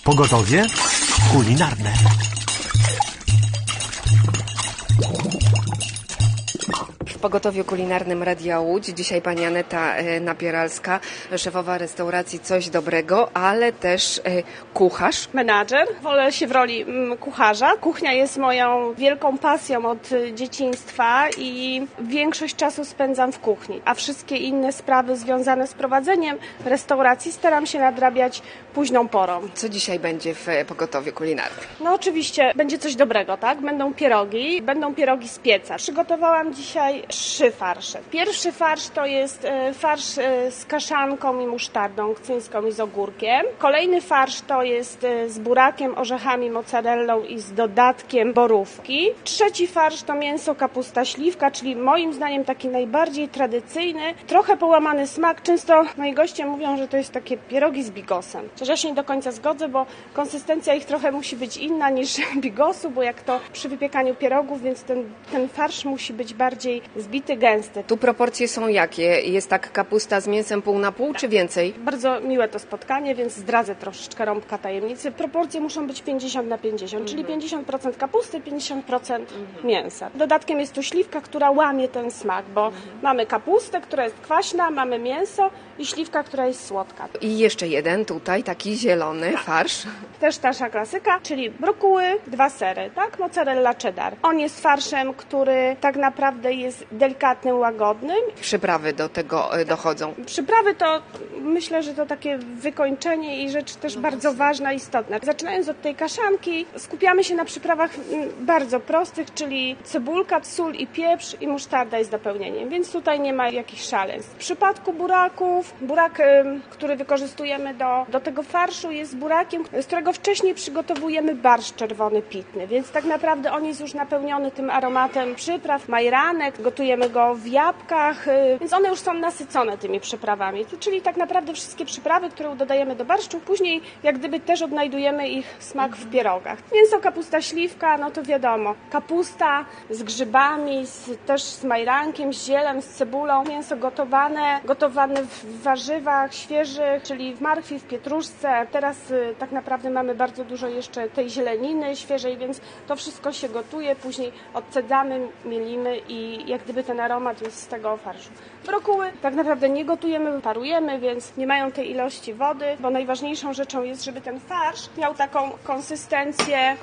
Pogotowie kulinarne. W pogotowiu kulinarnym Radia Łódź dzisiaj pani Aneta Napieralska, szefowa restauracji Coś Dobrego, ale też kucharz. Menadżer. Wolę się w roli kucharza. Kuchnia jest moją wielką pasją od dzieciństwa i większość czasu spędzam w kuchni, a wszystkie inne sprawy związane z prowadzeniem restauracji staram się nadrabiać późną porą. Co dzisiaj będzie w pogotowiu kulinarnym? No oczywiście będzie coś dobrego, tak? Będą pierogi z pieca. Przygotowałam dzisiaj 3 farsze. Pierwszy farsz to jest farsz z kaszanką i musztardą kcyńską i z ogórkiem. Kolejny farsz to jest z burakiem, orzechami, mozzarellą i z dodatkiem borówki. Trzeci farsz to mięso, kapusta, śliwka, czyli moim zdaniem taki najbardziej tradycyjny, trochę połamany smak. Często moi goście mówią, że to jest takie pierogi z bigosem. Chociaż ja się nie do końca zgodzę, bo konsystencja ich trochę musi być inna niż bigosu, bo jak to przy wypiekaniu pierogów, więc ten farsz musi być bardziej zbity, gęsty. Tu proporcje są jakie? Jest tak kapusta z mięsem pół na pół, czy więcej? Bardzo miłe to spotkanie, więc zdradzę troszeczkę rąbka tajemnicy. Proporcje muszą być 50/50, czyli 50% kapusty, 50% mięsa. Dodatkiem jest tu śliwka, która łamie ten smak, bo mamy kapustę, która jest kwaśna, mamy mięso i śliwka, która jest słodka. I jeszcze jeden tutaj, taki zielony farsz. Też nasza klasyka, czyli brokuły, 2 sery, tak? Mozzarella cheddar. On jest farszem, który tak naprawdę jest delikatnym, łagodnym. Przyprawy do tego dochodzą. Przyprawy to myślę, że to takie wykończenie i rzecz też bardzo ważna, istotna. Zaczynając od tej kaszanki, skupiamy się na przyprawach bardzo prostych, czyli cebulka, sól i pieprz i musztarda jest dopełnieniem, więc tutaj nie ma jakichś szaleństw. W przypadku buraków, burak, który wykorzystujemy do tego farszu jest burakiem, z którego wcześniej przygotowujemy barszcz czerwony pitny, więc tak naprawdę on jest już napełniony tym aromatem przypraw, majranek, gotujemy go w jabłkach, więc one już są nasycone tymi przyprawami, czyli tak naprawdę wszystkie przyprawy, które dodajemy do barszczu, później jak gdyby też odnajdujemy ich smak w pierogach. Mięso, kapusta, śliwka, no to wiadomo, kapusta z grzybami, też z majrankiem, z zielem, z cebulą, mięso gotowane w warzywach świeżych, czyli w marchwi, w pietruszce. Teraz tak naprawdę mamy bardzo dużo jeszcze tej zieleniny świeżej, więc to wszystko się gotuje, później odcedzamy, mielimy i jak gdyby ten aromat jest z tego farszu. Brokuły tak naprawdę nie gotujemy, parujemy, więc nie mają tej ilości wody, bo najważniejszą rzeczą jest, żeby ten farsz miał taką konsystencję.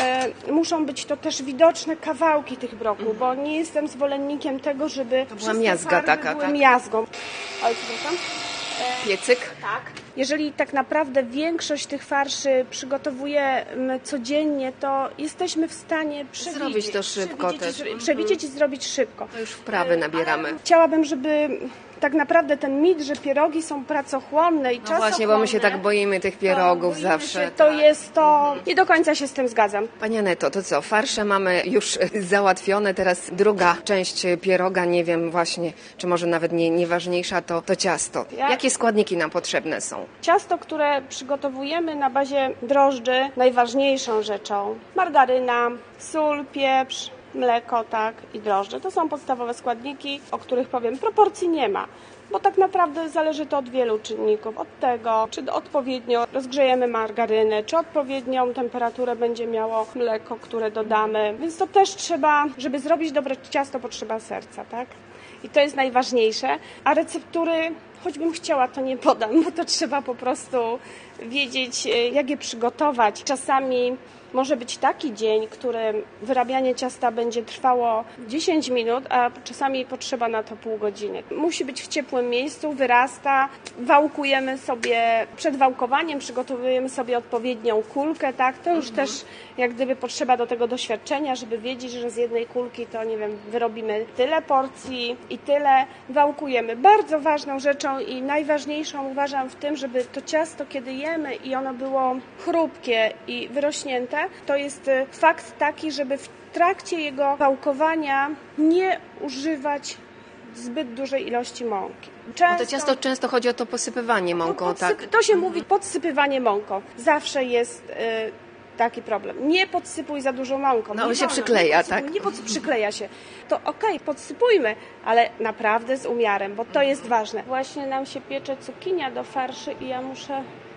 Muszą być to też widoczne kawałki tych brokuł, bo nie jestem zwolennikiem tego, żeby to była miazga taka, były tak? miazgą. Oj, przepraszam. Piecyk? Tak. Jeżeli tak naprawdę większość tych farszy przygotowujemy codziennie, to jesteśmy w stanie zrobić to szybko przewidzieć i zrobić szybko. To już wprawy nabieramy. Chciałabym, żeby tak naprawdę ten mit, że pierogi są pracochłonne i czasochłonne. No właśnie, bo my się tak boimy tych pierogów zawsze. To jest to... Nie do końca się z tym zgadzam. Pani Aneto, to co? Farsze mamy już załatwione, teraz druga część pieroga, nie wiem właśnie, czy może nawet nie ważniejsza, to ciasto. Jakie składniki nam potrzebne są? Ciasto, które przygotowujemy na bazie drożdży, najważniejszą rzeczą. Margaryna, sól, pieprz, mleko, tak, i drożdże. To są podstawowe składniki, o których powiem. Proporcji nie ma, bo tak naprawdę zależy to od wielu czynników. Od tego, czy odpowiednio rozgrzejemy margarynę, czy odpowiednią temperaturę będzie miało mleko, które dodamy. Więc to też trzeba, żeby zrobić dobre ciasto, potrzeba serca, tak? I to jest najważniejsze. A receptury, choćbym chciała, to nie podam, bo to trzeba po prostu wiedzieć, jak je przygotować. Czasami może być taki dzień, którym wyrabianie ciasta będzie trwało 10 minut, a czasami potrzeba na to pół godziny. Musi być w ciepłym miejscu, wyrasta, wałkujemy sobie, przed wałkowaniem przygotowujemy sobie odpowiednią kulkę, tak? To już też jak gdyby potrzeba do tego doświadczenia, żeby wiedzieć, że z jednej kulki to, nie wiem, wyrobimy tyle porcji i tyle. Wałkujemy. Bardzo ważną rzeczą i najważniejszą uważam w tym, żeby to ciasto, kiedy jemy i ono było chrupkie i wyrośnięte, to jest fakt taki, żeby w trakcie jego wałkowania nie używać zbyt dużej ilości mąki. To ciasto często chodzi o to posypywanie mąką, tak? To się mówi podsypywanie mąką. Zawsze jest taki problem. Nie podsypuj za dużo mąką. No, on się przykleja, tak? Przykleja się. To okej, podsypujmy, ale naprawdę z umiarem, bo to jest ważne. Właśnie nam się piecze cukinia do farszy i ja muszę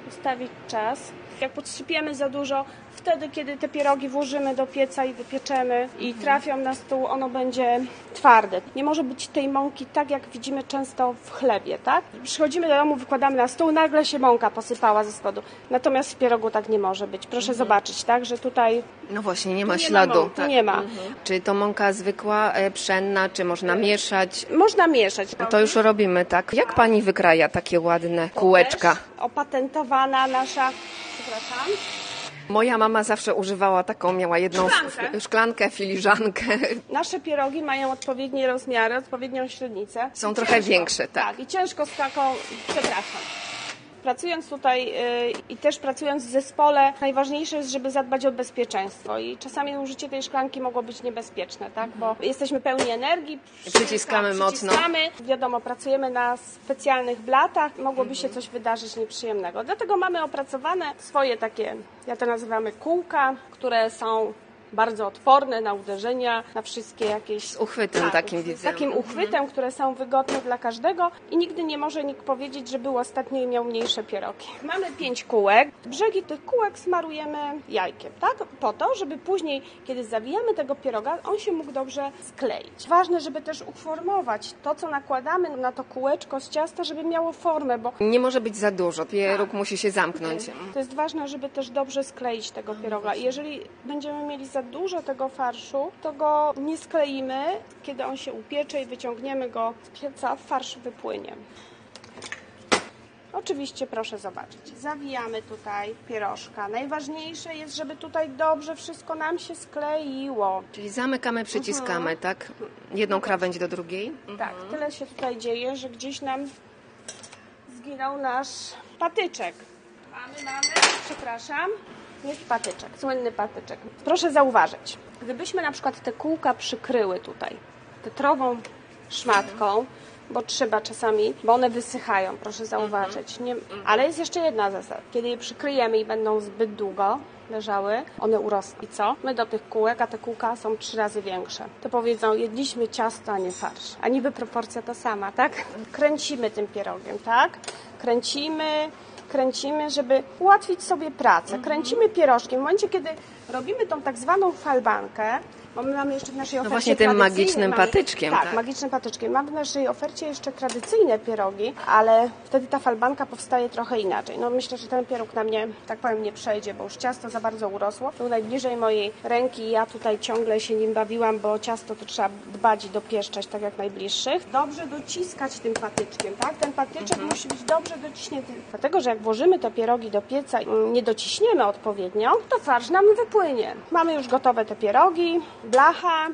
ustawić czas. Jak podsypiemy za dużo, wtedy, kiedy te pierogi włożymy do pieca i wypieczemy i trafią na stół, ono będzie twarde. Nie może być tej mąki tak, jak widzimy często w chlebie, tak? Przychodzimy do domu, wykładamy na stół, nagle się mąka posypała ze spodu. Natomiast w pierogu tak nie może być. Proszę zobaczyć, tak, że tutaj... No właśnie, nie ma śladu. Tak. Nie ma. Czy to mąka zwykła, pszenna, czy można mieszać? Można mieszać. To już robimy, tak? Jak pani wykraja takie ładne kółeczka? Też opatentowana nasza... Przepraszam. Moja mama zawsze używała taką, miała jedną szklankę, filiżankę. Nasze pierogi mają odpowiednie rozmiary, odpowiednią średnicę. Są trochę większe, tak. Tak, i ciężko z taką, przepraszam. Pracując tutaj i też pracując w zespole, najważniejsze jest, żeby zadbać o bezpieczeństwo i czasami użycie tej szklanki mogło być niebezpieczne, tak? Bo jesteśmy pełni energii. Przyciskamy mocno. Wiadomo, pracujemy na specjalnych blatach, mogłoby się coś wydarzyć nieprzyjemnego. Dlatego mamy opracowane swoje takie, ja to nazywamy kółka, które są bardzo odporne na uderzenia, na wszystkie jakieś... Z uchwytem takim widzę. Z takim uchwytem, które są wygodne dla każdego i nigdy nie może nikt powiedzieć, że był ostatnio i miał mniejsze pierogi. Mamy 5 kółek. Brzegi tych kółek smarujemy jajkiem, tak? Po to, żeby później, kiedy zawijamy tego pieroga, on się mógł dobrze skleić. Ważne, żeby też uformować to, co nakładamy na to kółeczko z ciasta, żeby miało formę, bo... Nie może być za dużo, pieróg musi się zamknąć. To jest ważne, żeby też dobrze skleić tego pieroga. I jeżeli będziemy mieli za dużo tego farszu, to go nie skleimy. Kiedy on się upiecze i wyciągniemy go z pieca, farsz wypłynie. Oczywiście proszę zobaczyć. Zawijamy tutaj pierożka. Najważniejsze jest, żeby tutaj dobrze wszystko nam się skleiło. Czyli zamykamy, przyciskamy, tak? Jedną krawędź do drugiej. Tak, tyle się tutaj dzieje, że gdzieś nam zginął nasz patyczek. Mamy, przepraszam. Jest patyczek, słynny patyczek. Proszę zauważyć, gdybyśmy na przykład te kółka przykryły tutaj tetrową szmatką, bo trzeba czasami, bo one wysychają, proszę zauważyć. Nie, ale jest jeszcze jedna zasada. Kiedy je przykryjemy i będą zbyt długo leżały, one urosną. I co? My do tych kółek, a te kółka są 3 razy większe. To powiedzą, jedliśmy ciasto, a nie farsz. A niby proporcja ta sama, tak? Kręcimy tym pierogiem, tak? Kręcimy, żeby ułatwić sobie pracę. Kręcimy pierożkiem. W momencie, kiedy robimy tą tak zwaną falbankę, bo my mamy jeszcze w naszej ofercie właśnie tym magicznym patyczkiem. Tak, magicznym patyczkiem. Mamy w naszej ofercie jeszcze tradycyjne pierogi, ale wtedy ta falbanka powstaje trochę inaczej. No myślę, że ten pieróg na mnie, tak powiem, nie przejdzie, bo już ciasto za bardzo urosło. Był najbliżej mojej ręki i ja tutaj ciągle się nim bawiłam, bo ciasto to trzeba dbać i dopieszczać tak jak najbliższych. Dobrze dociskać tym patyczkiem, tak? Ten patyczek musi być dobrze dociśnięty. Dlatego, że jak włożymy te pierogi do pieca i nie dociśniemy odpowiednio, to farsz nam wypłynie. Mamy już gotowe te pierogi. Blacha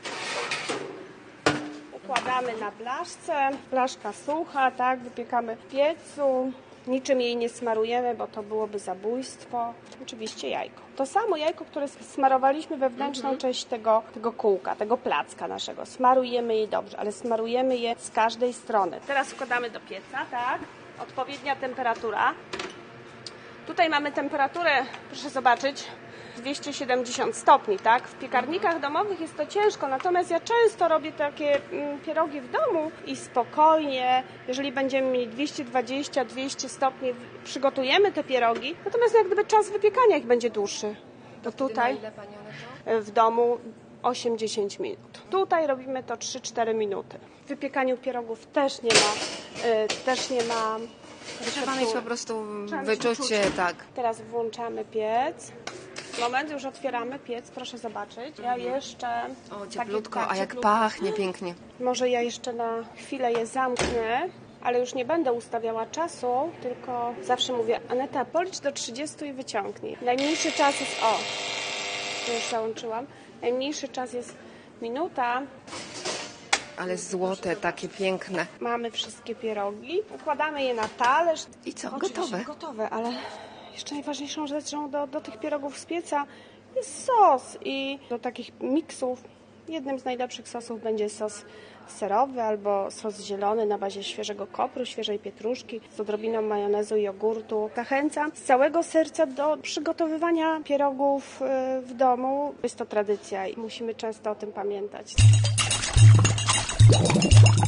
układamy na blaszce, blaszka sucha, tak, wypiekamy w piecu, niczym jej nie smarujemy, bo to byłoby zabójstwo. Oczywiście jajko. To samo jajko, które smarowaliśmy wewnętrzną część tego kółka, tego placka naszego. Smarujemy je dobrze, ale smarujemy je z każdej strony. Teraz wkładamy do pieca, tak, odpowiednia temperatura. Tutaj mamy temperaturę, proszę zobaczyć, 270 stopni, tak? W piekarnikach domowych jest to ciężko, natomiast ja często robię takie pierogi w domu i spokojnie, jeżeli będziemy mieli 220-200 stopni, przygotujemy te pierogi, natomiast jak gdyby czas wypiekania ich będzie dłuższy. To tutaj w domu 8-10 minut. Tutaj robimy to 3-4 minuty. W wypiekaniu pierogów też nie ma Trzeba mieć po prostu wyczucie, tak. Teraz włączamy piec. Moment, już otwieramy piec, proszę zobaczyć. Ja jeszcze... O, cieplutko, a jak pachnie pięknie. Może ja jeszcze na chwilę je zamknę, ale już nie będę ustawiała czasu, tylko zawsze mówię, Aneta, policz do 30 i wyciągnij. Najmniejszy czas jest... O, już załączyłam. Najmniejszy czas jest minuta. Ale złote, takie piękne. Mamy wszystkie pierogi. Układamy je na talerz. I co? Oczywiście gotowe, ale jeszcze najważniejszą rzeczą do tych pierogów z pieca jest sos. I do takich miksów jednym z najlepszych sosów będzie sos serowy albo sos zielony na bazie świeżego kopru, świeżej pietruszki z odrobiną majonezu i jogurtu. Zachęcam z całego serca do przygotowywania pierogów w domu. Jest to tradycja i musimy często o tym pamiętać.